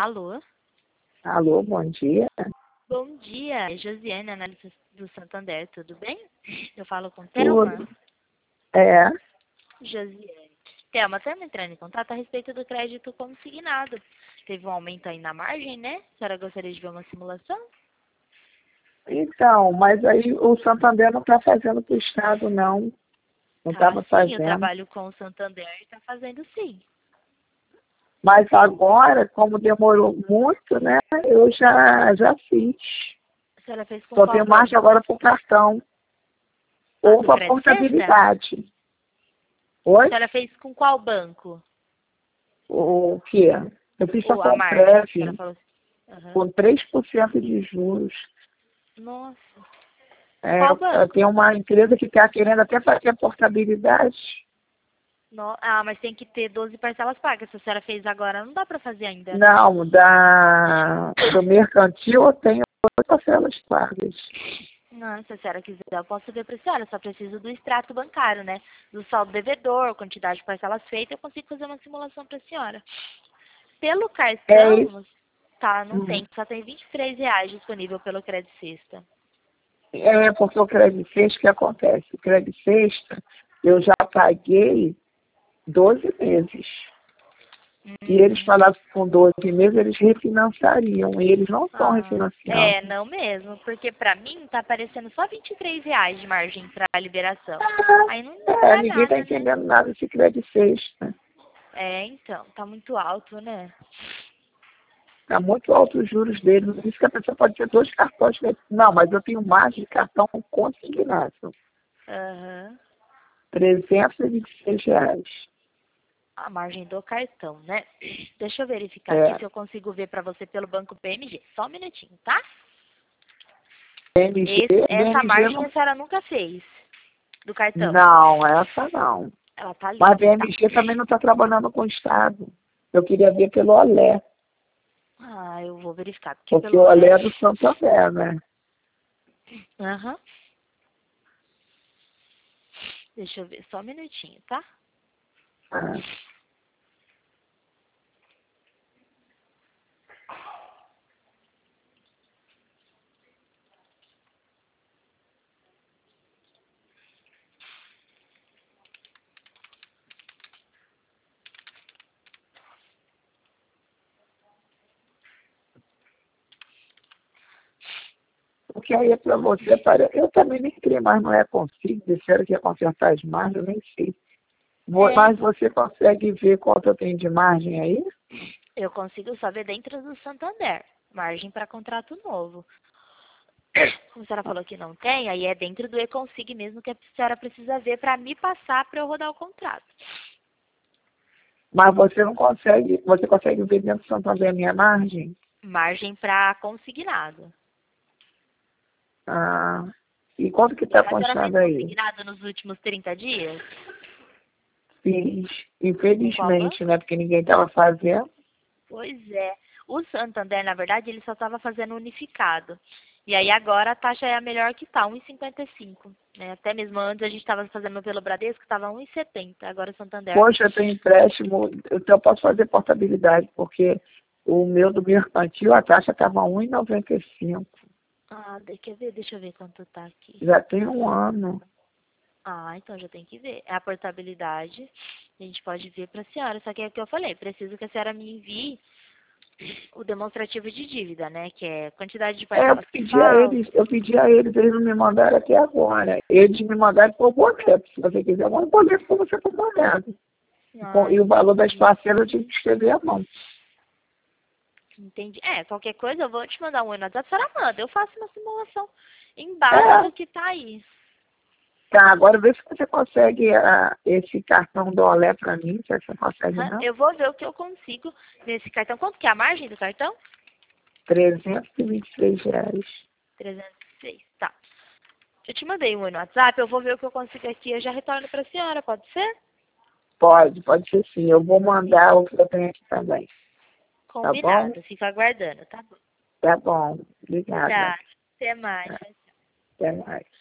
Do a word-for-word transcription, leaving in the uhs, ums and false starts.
Alô? Alô, bom dia. Bom dia, é Josiane, análise do Santander, tudo bem? Eu falo com Thelma? Tudo. É, Josiane. Thelma, estamos entrando em contato a respeito do crédito consignado. Teve um aumento aí na margem, né? A senhora gostaria de ver uma simulação? então, mas aí o Santander não está fazendo para o Estado, não. Não Tá, estava sim, eu fazendo. trabalho com o Santander e está fazendo sim. Mas agora, como demorou muito, né, eu já, já fiz. A senhora fez com Só qual tenho margem banco? agora para o cartão. Ah, Ou do para Crédito Sexta? portabilidade. A Oi? senhora fez com qual banco? O quê? Eu fiz só Ou a com margem? A senhora Prev, falou assim. Aham. com três por cento de juros. Nossa. É, Qual eu banco? tenho uma empresa que está querendo até fazer a portabilidade. No... Ah, mas tem que ter doze parcelas pagas. Se a senhora fez agora, não dá para fazer ainda, né? Não, da, do mercantil eu tenho oito parcelas pagas. Não, se a senhora quiser, eu posso ver para a senhora. Só preciso do extrato bancário, né? Do saldo devedor, quantidade de parcelas feitas, eu consigo fazer uma simulação para a senhora. Pelo É isso. cartão, tá, não Hum. tem. Só tem vinte e três reais disponível pelo Crédito Sexta. É porque o crédito sexta, o que acontece? O crédito sexta, eu já paguei doze meses. E eles Hum. falaram que com doze meses eles refinanciariam. E eles não estão Ah, refinanciando. é, não mesmo. Porque para mim tá aparecendo só vinte e três reais de margem para liberação. Aí não É, dá ninguém está nada, né? entendendo nada desse crédito sexta. É, então, tá muito alto, né? Está muito alto os juros deles. Por isso que a pessoa pode ter dois cartões. Não, mas eu tenho margem de cartão consignado. Aham. trezentos e vinte e seis reais. A margem do cartão, né? Deixa eu verificar aqui É, se eu consigo ver para você pelo banco P M G. Só um minutinho, tá? B M G, Esse, essa B M G margem não, a senhora nunca fez do cartão. não, essa não. Ela tá Mas a livre, tá? B M G também não está trabalhando com o Estado. Eu queria ver pelo Olé, Ah, eu vou verificar, porque porque pelo o Olé Olé... é do Santander, né? Aham. Deixa eu ver, só um minutinho, tá? Ah, porque aí é para você, para... eu também nem queria mais, não é consigo, disseram que ia consertar as margens, eu nem sei. Vo- É, Mas você consegue ver quanto eu tenho de margem aí? eu consigo só ver dentro do Santander. Margem para contrato novo. Como a senhora falou que não tem, aí é dentro do E-Consig mesmo que a senhora precisa ver para me passar para eu rodar o contrato. Mas você não consegue, você consegue ver dentro do Santander a minha margem? Margem para consignado. Ah, e quanto que está A senhora fez constando aí? consignado nos últimos trinta dias? Fiz, Com qual infelizmente, banco? né? Porque ninguém estava fazendo. Pois é. O Santander, na verdade, ele só estava fazendo unificado. E aí agora a taxa é a melhor que está, um e cinquenta e cinco. Né? Até mesmo antes a gente estava fazendo pelo Bradesco, estava um e setenta. Agora o Santander... Poxa, eu tenho empréstimo, então eu posso fazer portabilidade, porque o meu do mercantil, a taxa estava um e noventa e cinco. Ah, de- quer ver? Deixa eu ver quanto tá aqui. Já tem um ano. Ah, então já tem que ver. É a portabilidade. A gente pode ver para a senhora. Só que é o que eu falei. Preciso que a senhora me envie o demonstrativo de dívida, né? Que é quantidade de É, eu parcelas que pedi a faltam. eles, eu pedi a eles, eles não me mandaram até agora. Eles me mandaram por boleto. Se você quiser, eu mando boleto para você por boleto. Com- Ah, E o valor das entendi. parcelas eu tive que escrever à mão. Entendi. É, qualquer coisa eu vou te mandar um oi no WhatsApp, a senhora manda. Eu faço uma simulação em base É, do que tá aí. tá, agora vê se você consegue ah, esse cartão do Olé para mim, se você consegue Aham, não. eu vou ver o que eu consigo nesse cartão. Quanto que é a margem do cartão? trezentos e vinte e três reais. trezentos e seis. Tá. Eu te mandei um oi no WhatsApp, eu vou ver o que eu consigo aqui. Eu já retorno pra senhora, pode ser? Pode, pode ser sim. Eu vou mandar o que eu tenho aqui também. Tá bom? Combinado. Fico aguardando, tá bom. Tá bom. Obrigada. Tá. Até mais. Até mais.